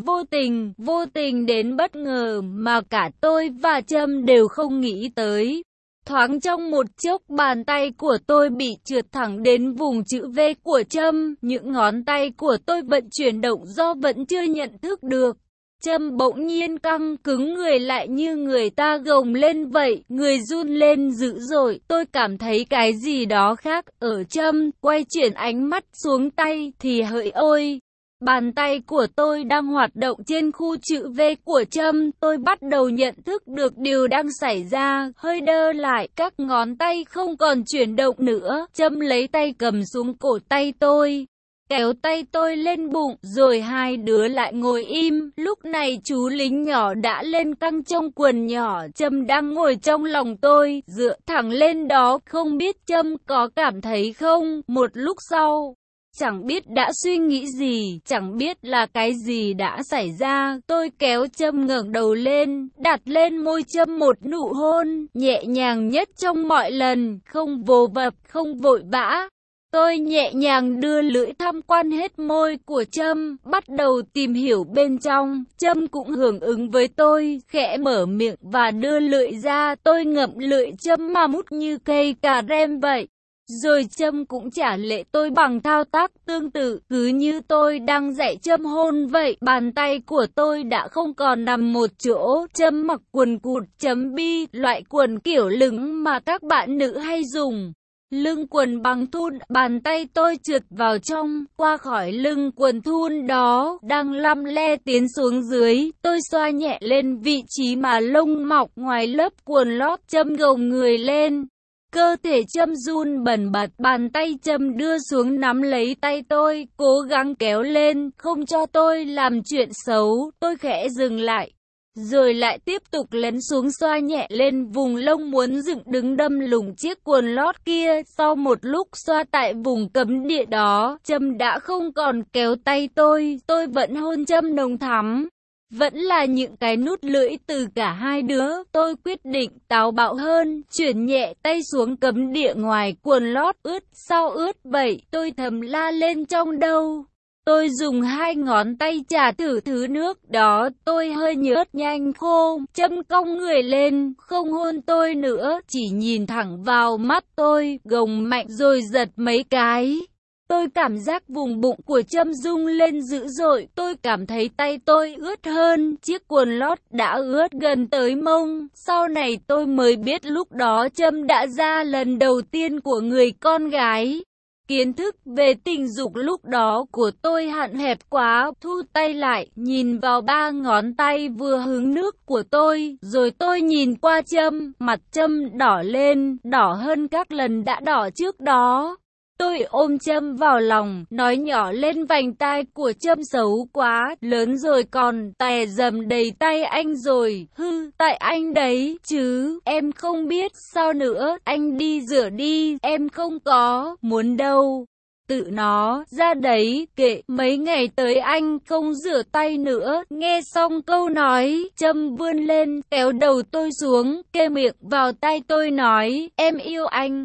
vô tình đến bất ngờ mà cả tôi và Trâm đều không nghĩ tới. Thoáng trong một chốc, bàn tay của tôi bị trượt thẳng đến vùng chữ V của Trâm. Những ngón tay của tôi vẫn chuyển động do vẫn chưa nhận thức được. Trâm bỗng nhiên căng cứng người lại như người ta gồng lên vậy, người run lên dữ dội. Tôi cảm thấy cái gì đó khác ở Trâm, quay chuyển ánh mắt xuống tay thì hỡi ôi! Bàn tay của tôi đang hoạt động trên khu chữ V của Trâm. Tôi bắt đầu nhận thức được điều đang xảy ra, hơi đơ lại, các ngón tay không còn chuyển động nữa. Trâm lấy tay cầm xuống cổ tay tôi, kéo tay tôi lên bụng, rồi hai đứa lại ngồi im. Lúc này chú lính nhỏ đã lên căng trong quần nhỏ. Trâm đang ngồi trong lòng tôi, dựa thẳng lên đó. Không biết Trâm có cảm thấy không? Một lúc sau, chẳng biết đã suy nghĩ gì, chẳng biết là cái gì đã xảy ra. Tôi kéo Trâm ngẩng đầu lên, đặt lên môi Trâm một nụ hôn, nhẹ nhàng nhất trong mọi lần, không vồ vập, không vội vã. Tôi nhẹ nhàng đưa lưỡi tham quan hết môi của Trâm, bắt đầu tìm hiểu bên trong. Trâm cũng hưởng ứng với tôi, khẽ mở miệng và đưa lưỡi ra. Tôi ngậm lưỡi Trâm mà mút như cây cà rem vậy. Rồi Trâm cũng trả lệ tôi bằng thao tác tương tự, cứ như tôi đang dạy Trâm hôn vậy. Bàn tay của tôi đã không còn nằm một chỗ. Trâm mặc quần cụt chấm bi, loại quần kiểu lửng mà các bạn nữ hay dùng. Lưng quần bằng thun, bàn tay tôi trượt vào trong, qua khỏi lưng quần thun đó, đang lăm le tiến xuống dưới. Tôi xoa nhẹ lên vị trí mà lông mọc ngoài lớp quần lót. Trâm gồng người lên, cơ thể Trâm run bần bật, bàn tay Trâm đưa xuống nắm lấy tay tôi, cố gắng kéo lên, không cho tôi làm chuyện xấu. Tôi khẽ dừng lại, rồi lại tiếp tục lấn xuống xoa nhẹ lên vùng lông muốn dựng đứng đâm lủng chiếc quần lót kia. Sau một lúc xoa tại vùng cấm địa đó, Trâm đã không còn kéo tay tôi vẫn hôn Trâm nồng thắm. Vẫn là những cái nút lưỡi từ cả hai đứa. Tôi quyết định táo bạo hơn, chuyển nhẹ tay xuống cấm địa ngoài quần lót. Ướt, sao ướt vậy? Tôi thầm la lên trong đầu. Tôi dùng hai ngón tay chà thử thứ nước đó. Tôi hơi nhớt nhanh khô. Trâm cong người lên, không hôn tôi nữa, chỉ nhìn thẳng vào mắt tôi, gồng mạnh rồi giật mấy cái. Tôi cảm giác vùng bụng của Trâm rung lên dữ dội. Tôi cảm thấy tay tôi ướt hơn, chiếc quần lót đã ướt gần tới mông. Sau này tôi mới biết lúc đó Trâm đã ra lần đầu tiên của người con gái. Kiến thức về tình dục lúc đó của tôi hạn hẹp quá. Thu tay lại, nhìn vào ba ngón tay vừa hứng nước của tôi, rồi tôi nhìn qua Trâm. Mặt Trâm đỏ lên, đỏ hơn các lần đã đỏ trước đó. Tôi ôm Trâm vào lòng, nói nhỏ lên vành tai của Trâm: xấu quá, lớn rồi còn tè dầm đầy tay anh rồi. Tại anh đấy chứ, em không biết sao nữa, anh đi rửa đi, em không có muốn đâu. Tự nó ra đấy, kệ, mấy ngày tới anh không rửa tay nữa. Nghe xong câu nói, Trâm vươn lên, kéo đầu tôi xuống, kê miệng vào tai tôi nói: em yêu anh.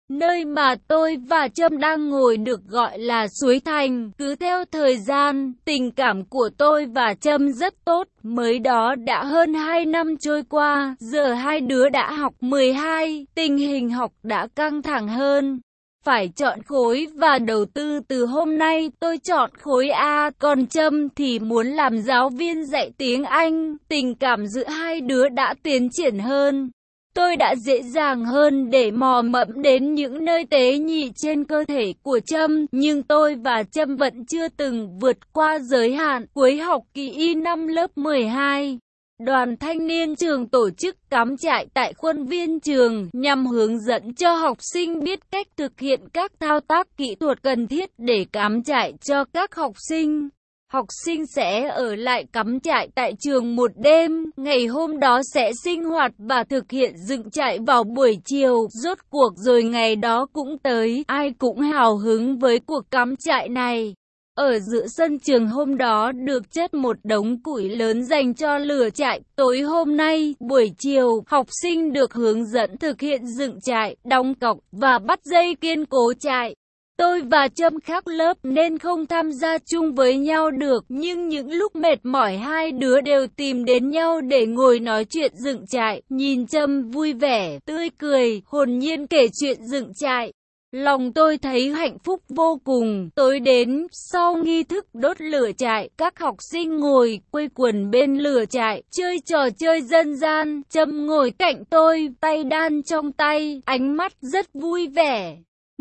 Nơi mà tôi và Trâm đang ngồi được gọi là Suối Thành. Cứ theo thời gian, tình cảm của tôi và Trâm rất tốt. Mới đó đã hơn 2 năm trôi qua, giờ hai đứa đã học 12, tình hình học đã căng thẳng hơn. Phải chọn khối và đầu tư từ hôm nay tôi chọn khối A, còn Trâm thì muốn làm giáo viên dạy tiếng Anh. Tình cảm giữa hai đứa đã tiến triển hơn. Tôi đã dễ dàng hơn để mò mẫm đến những nơi tế nhị trên cơ thể của Trâm, nhưng tôi và Trâm vẫn chưa từng vượt qua giới hạn. Cuối học kỳ Y năm lớp 12. Đoàn thanh niên trường tổ chức cắm trại tại khuôn viên trường nhằm hướng dẫn cho học sinh biết cách thực hiện các thao tác kỹ thuật cần thiết để cắm trại cho các học sinh. Học sinh sẽ ở lại cắm trại tại trường một đêm, ngày hôm đó sẽ sinh hoạt và thực hiện dựng trại vào buổi chiều. Rốt cuộc rồi ngày đó cũng tới, ai cũng hào hứng với cuộc cắm trại này. Ở giữa sân trường hôm đó được chất một đống củi lớn dành cho lửa trại. Tối hôm nay, buổi chiều, học sinh được hướng dẫn thực hiện dựng trại, đóng cọc và bắt dây kiên cố trại. Tôi và Trâm khác lớp nên không tham gia chung với nhau được, nhưng những lúc mệt mỏi hai đứa đều tìm đến nhau để ngồi nói chuyện dựng trại. Nhìn Trâm vui vẻ, tươi cười, hồn nhiên kể chuyện dựng trại. Lòng tôi thấy hạnh phúc vô cùng. Tối đến, sau nghi thức đốt lửa trại, các học sinh ngồi quây quần bên lửa trại, chơi trò chơi dân gian. Trâm ngồi cạnh tôi, tay đan trong tay, ánh mắt rất vui vẻ.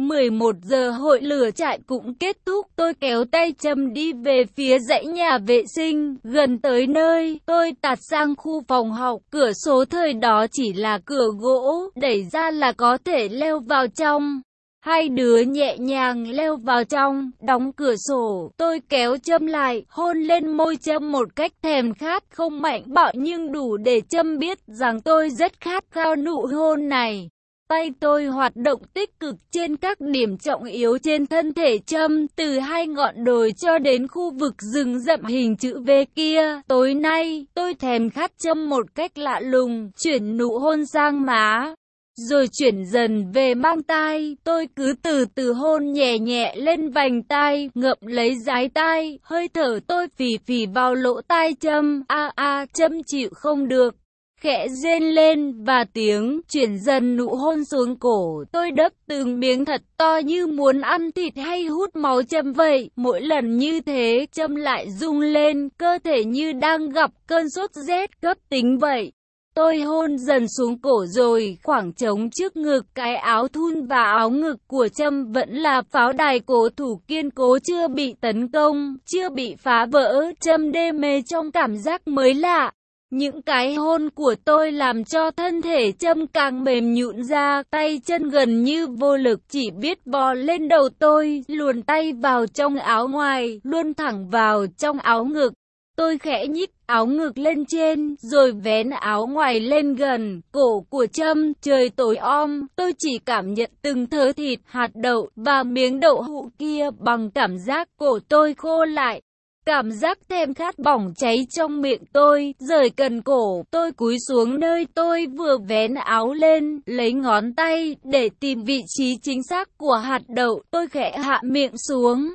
11 giờ hội lửa trại cũng kết thúc, tôi kéo tay Trâm đi về phía dãy nhà vệ sinh. Gần tới nơi, tôi tạt sang khu phòng học, cửa sổ thời đó chỉ là cửa gỗ, đẩy ra là có thể leo vào trong. Hai đứa nhẹ nhàng leo vào trong, đóng cửa sổ, tôi kéo Trâm lại, hôn lên môi Trâm một cách thèm khát, không mạnh bạo nhưng đủ để Trâm biết rằng tôi rất khát khao nụ hôn này. Tay tôi hoạt động tích cực trên các điểm trọng yếu trên thân thể Trâm, từ hai ngọn đồi cho đến khu vực rừng rậm hình chữ V kia. Tối nay, tôi thèm khát Trâm một cách lạ lùng, chuyển nụ hôn sang má, rồi chuyển dần về mang tai. Tôi cứ từ từ hôn nhẹ nhẹ lên vành tai, ngậm lấy dái tai, hơi thở tôi phì phì vào lỗ tai Trâm. Trâm chịu không được, khẽ rên lên và tiếng chuyển dần nụ hôn xuống cổ. Tôi đấp từng miếng thật to như muốn ăn thịt hay hút máu Trâm vậy. Mỗi lần như thế, Trâm lại rung lên, cơ thể như đang gặp cơn sốt rét cấp tính vậy. Tôi hôn dần xuống cổ rồi, khoảng trống trước ngực, cái áo thun và áo ngực của Trâm vẫn là pháo đài cổ thủ kiên cố, chưa bị tấn công, chưa bị phá vỡ. Trâm đê mê trong cảm giác mới lạ. Những cái hôn của tôi làm cho thân thể Trâm càng mềm nhũn ra, tay chân gần như vô lực, chỉ biết vò lên đầu tôi, luồn tay vào trong áo ngoài, luôn thẳng vào trong áo ngực. Tôi khẽ nhích áo ngực lên trên, rồi vén áo ngoài lên gần cổ của Trâm. Trời tối om, tôi chỉ cảm nhận từng thớ thịt, hạt đậu và miếng đậu hũ kia bằng cảm giác cổ tôi khô lại. Cảm giác thèm khát bỏng cháy trong miệng tôi, rời cần cổ. Tôi cúi xuống nơi tôi vừa vén áo lên, lấy ngón tay để tìm vị trí chính xác của hạt đậu. Tôi khẽ hạ miệng xuống.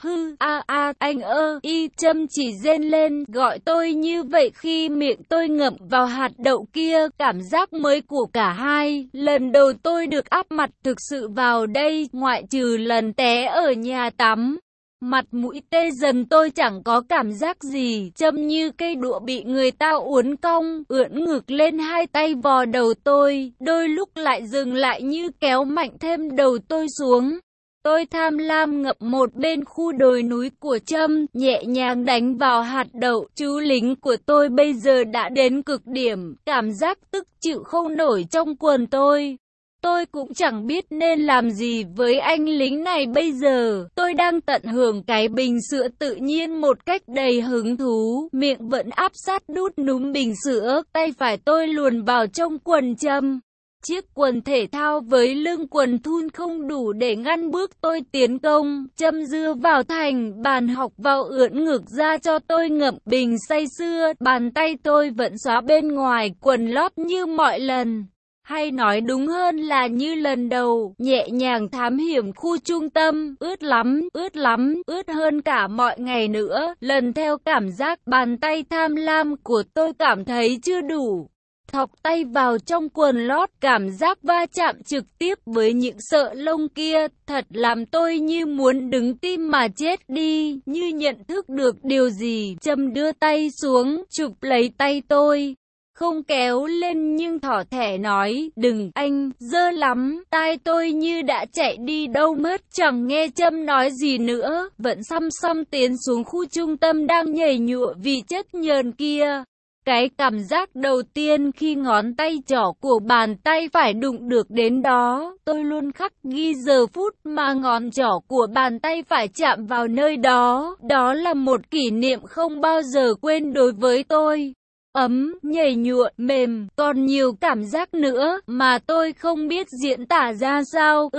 Anh ơ, Trâm chỉ rên lên, gọi tôi như vậy khi miệng tôi ngậm vào hạt đậu kia. Cảm giác mới của cả hai, lần đầu tôi được áp mặt thực sự vào đây, ngoại trừ lần té ở nhà tắm. Mặt mũi tê dần, tôi chẳng có cảm giác gì. Trâm như cây đũa bị người ta uốn cong, ưỡn ngực lên, hai tay vò đầu tôi, đôi lúc lại dừng lại như kéo mạnh thêm đầu tôi xuống. Tôi tham lam ngậm một bên khu đồi núi của Trâm, nhẹ nhàng đánh vào hạt đậu. Chú lính của tôi bây giờ đã đến cực điểm, cảm giác tức chịu không nổi trong quần tôi. Tôi cũng chẳng biết nên làm gì với anh lính này bây giờ. Tôi đang tận hưởng cái bình sữa tự nhiên một cách đầy hứng thú, miệng vẫn áp sát đút núm bình sữa, tay phải tôi luồn vào trong quần Trâm. Chiếc quần thể thao với lưng quần thun không đủ để ngăn bước tôi tiến công. Trâm dưa vào thành bàn học vào ưỡn ngực ra cho tôi ngậm bình say sưa. Bàn tay tôi vẫn xóa bên ngoài quần lót như mọi lần. hay nói đúng hơn là như lần đầu, nhẹ nhàng thám hiểm khu trung tâm, ướt lắm, ướt hơn cả mọi ngày nữa, lần theo cảm giác bàn tay tham lam của tôi cảm thấy chưa đủ. Thọc tay vào trong quần lót, cảm giác va chạm trực tiếp với những sợi lông kia, thật làm tôi như muốn đứng tim mà chết đi, như nhận thức được điều gì. Trâm đưa tay xuống, chụp lấy tay tôi. Không kéo lên nhưng thỏ thẻ nói, đừng anh, dơ lắm, tai tôi như đã chạy đi đâu mất, chẳng nghe Trâm nói gì nữa, vẫn xăm xăm tiến xuống khu trung tâm đang nhảy nhụa vì chất nhờn kia. Cái cảm giác đầu tiên khi ngón tay trỏ của bàn tay phải đụng được đến đó, tôi luôn khắc ghi giờ phút mà ngón trỏ của bàn tay phải chạm vào nơi đó, đó là một kỷ niệm không bao giờ quên đối với tôi. Ấm, nhảy nhụa, mềm, còn nhiều cảm giác nữa mà tôi không biết diễn tả ra sao.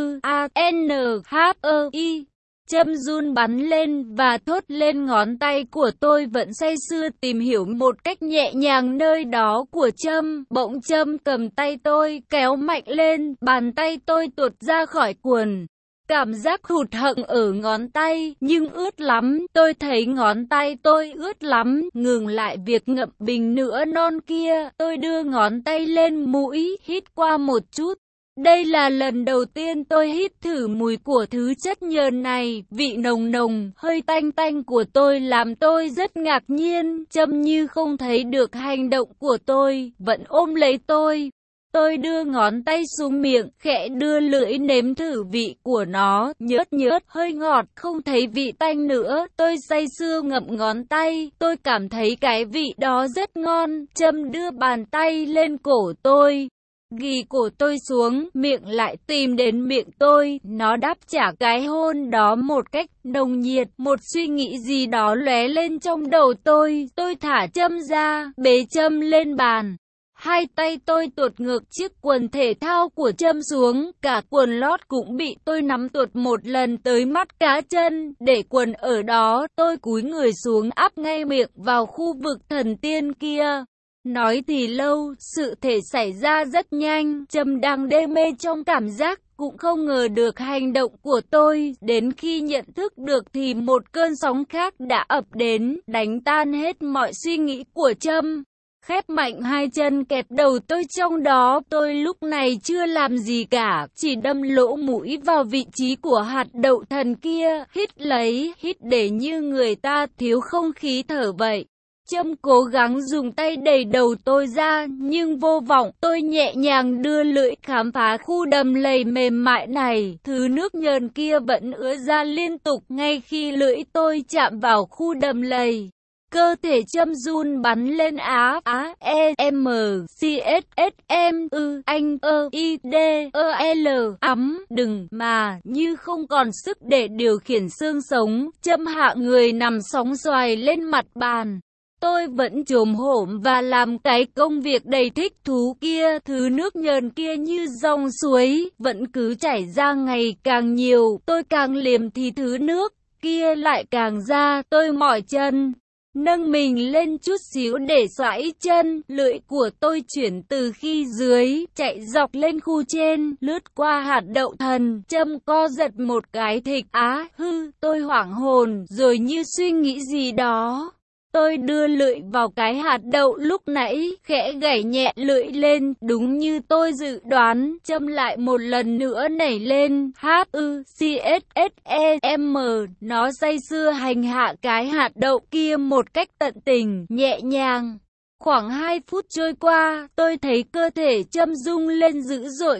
I. Trâm run bắn lên và thốt lên, ngón tay của tôi vẫn say sưa tìm hiểu một cách nhẹ nhàng nơi đó của Trâm. Bỗng Trâm cầm tay tôi, kéo mạnh lên, bàn tay tôi tuột ra khỏi quần. Cảm giác hụt hẫng ở ngón tay, nhưng ướt lắm, tôi thấy ngón tay tôi ướt lắm, ngừng lại việc ngậm bình nữa non kia, tôi đưa ngón tay lên mũi, hít qua một chút. Đây là lần đầu tiên tôi hít thử mùi của thứ chất nhờn này, vị nồng nồng, hơi tanh tanh của tôi làm tôi rất ngạc nhiên. Trâm như không thấy được hành động của tôi, vẫn ôm lấy tôi. Tôi đưa ngón tay xuống miệng, khẽ đưa lưỡi nếm thử vị của nó, nhớt, hơi ngọt, không thấy vị tanh nữa. Tôi say sưa ngậm ngón tay, tôi cảm thấy cái vị đó rất ngon. Trâm đưa bàn tay lên cổ tôi, ghi cổ tôi xuống, miệng lại tìm đến miệng tôi, nó đáp trả cái hôn đó một cách nồng nhiệt. Một suy nghĩ gì đó lóe lên trong đầu tôi thả Trâm ra, bế Trâm lên bàn. Hai tay tôi tuột ngược chiếc quần thể thao của Trâm xuống, cả quần lót cũng bị tôi nắm tuột một lần tới mắt cá chân, để quần ở đó, tôi cúi người xuống áp ngay miệng vào khu vực thần tiên kia. Nói thì lâu, sự thể xảy ra rất nhanh, Trâm đang đê mê trong cảm giác, cũng không ngờ được hành động của tôi, đến khi nhận thức được thì một cơn sóng khác đã ập đến, đánh tan hết mọi suy nghĩ của Trâm. Khép mạnh hai chân kẹp đầu tôi trong đó, tôi lúc này chưa làm gì cả, chỉ đâm lỗ mũi vào vị trí của hạt đậu thần kia, hít để như người ta thiếu không khí thở vậy. Trâm cố gắng dùng tay đẩy đầu tôi ra, nhưng vô vọng. Tôi nhẹ nhàng đưa lưỡi khám phá khu đầm lầy mềm mại này. Thứ nước nhờn kia vẫn ứa ra liên tục ngay khi lưỡi tôi chạm vào khu đầm lầy. Cơ thể Trâm run bắn lên đừng mà, như không còn sức để điều khiển xương sống. Trâm hạ người nằm sóng xoài lên mặt bàn. Tôi vẫn chồm hổm và làm cái công việc đầy thích thú kia, thứ nước nhờn kia như dòng suối, vẫn cứ chảy ra ngày càng nhiều, tôi càng liềm thì thứ nước kia lại càng ra, tôi mỏi chân. Nâng mình lên chút xíu để xoãi chân, lưỡi của tôi chuyển từ khi dưới, chạy dọc lên khu trên, lướt qua hạt đậu thần. Trâm co giật một cái thịch, tôi hoảng hồn, rồi như suy nghĩ gì đó. Tôi đưa lưỡi vào cái hạt đậu lúc nãy, khẽ gảy nhẹ lưỡi lên, đúng như tôi dự đoán, Trâm lại một lần nữa nảy lên, nó say sưa hành hạ cái hạt đậu kia một cách tận tình, nhẹ nhàng. Khoảng 2 phút trôi qua, tôi thấy cơ thể Trâm rung lên dữ dội.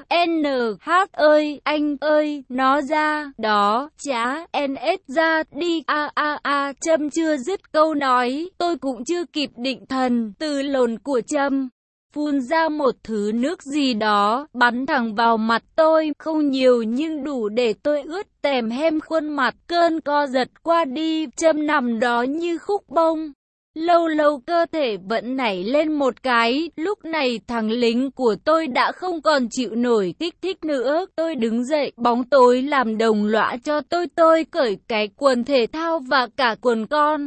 Ơi, anh ơi, nó ra, đó, ra, đi, Trâm chưa dứt câu nói, tôi cũng chưa kịp định thần, từ lồn của Trâm phun ra một thứ nước gì đó, bắn thẳng vào mặt tôi, không nhiều nhưng đủ để tôi ướt tèm hem khuôn mặt. Cơn co giật qua đi, Trâm nằm đó như khúc bông. Lâu lâu cơ thể vẫn nảy lên một cái, lúc này thằng lính của tôi đã không còn chịu nổi kích thích nữa. Tôi đứng dậy, bóng tối làm đồng lõa cho tôi cởi cái quần thể thao và cả quần con.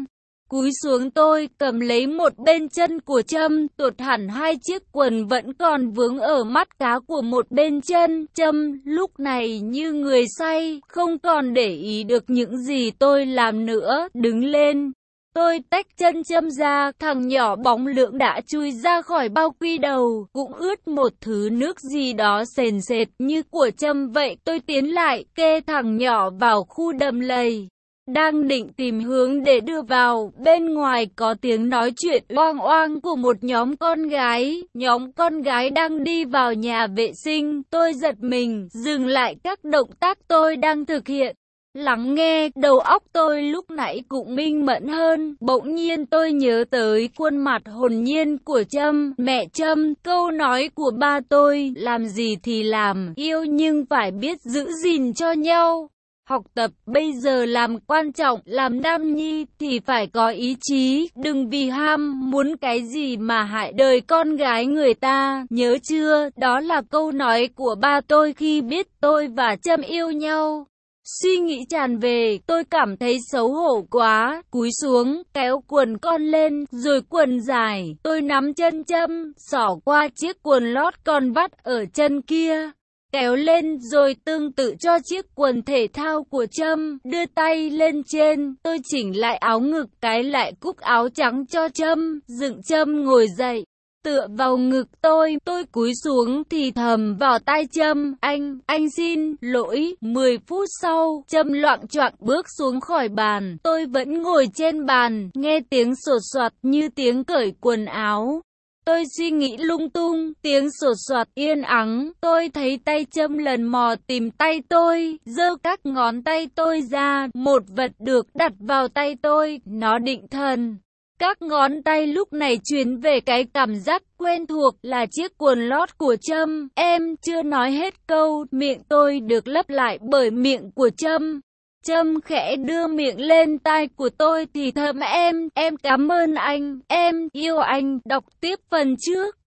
Cúi xuống tôi cầm lấy một bên chân của Trâm, tuột hẳn hai chiếc quần vẫn còn vướng ở mắt cá của một bên chân. Trâm lúc này như người say, không còn để ý được những gì tôi làm nữa, đứng lên. Tôi tách chân Trâm ra, thằng nhỏ bóng lưỡng đã chui ra khỏi bao quy đầu, cũng ướt một thứ nước gì đó sền sệt như của Trâm vậy. Tôi tiến lại, kê thằng nhỏ vào khu đầm lầy. Đang định tìm hướng để đưa vào, bên ngoài có tiếng nói chuyện oang oang của một nhóm con gái. Nhóm con gái đang đi vào nhà vệ sinh. Tôi giật mình, dừng lại các động tác tôi đang thực hiện. Lắng nghe, đầu óc tôi lúc nãy cũng minh mẫn hơn. Bỗng nhiên tôi nhớ tới khuôn mặt hồn nhiên của Trâm. Mẹ Trâm, câu nói của ba tôi, làm gì thì làm, yêu nhưng phải biết giữ gìn cho nhau. Học tập bây giờ làm quan trọng, làm nam nhi thì phải có ý chí, đừng vì ham muốn cái gì mà hại đời con gái người ta, nhớ chưa? Đó là câu nói của ba tôi khi biết tôi và Trâm yêu nhau. Suy nghĩ tràn về, tôi cảm thấy xấu hổ quá, cúi xuống, kéo quần con lên, rồi quần dài, tôi nắm chân Trâm, xỏ qua chiếc quần lót còn vắt ở chân kia. Kéo lên rồi tương tự cho chiếc quần thể thao của Trâm, đưa tay lên trên, tôi chỉnh lại áo ngực, cái lại cúc áo trắng cho Trâm, dựng Trâm ngồi dậy, tựa vào ngực tôi cúi xuống thì thầm vào tai Trâm, anh xin lỗi. 10 phút sau, Trâm loạng choạng bước xuống khỏi bàn, tôi vẫn ngồi trên bàn, nghe tiếng sột soạt như tiếng cởi quần áo. Tôi suy nghĩ lung tung, tiếng sột soạt yên ắng, tôi thấy tay Trâm lần mò tìm tay tôi, giơ các ngón tay tôi ra, một vật được đặt vào tay tôi, nó định thần. Các ngón tay lúc này truyền về cái cảm giác quen thuộc là chiếc quần lót của Trâm. Em chưa nói hết câu, miệng tôi được lấp lại bởi miệng của Trâm. Trâm khẽ đưa miệng lên tai của tôi thì thầm em cảm ơn anh, em yêu anh. Đọc tiếp phần trước.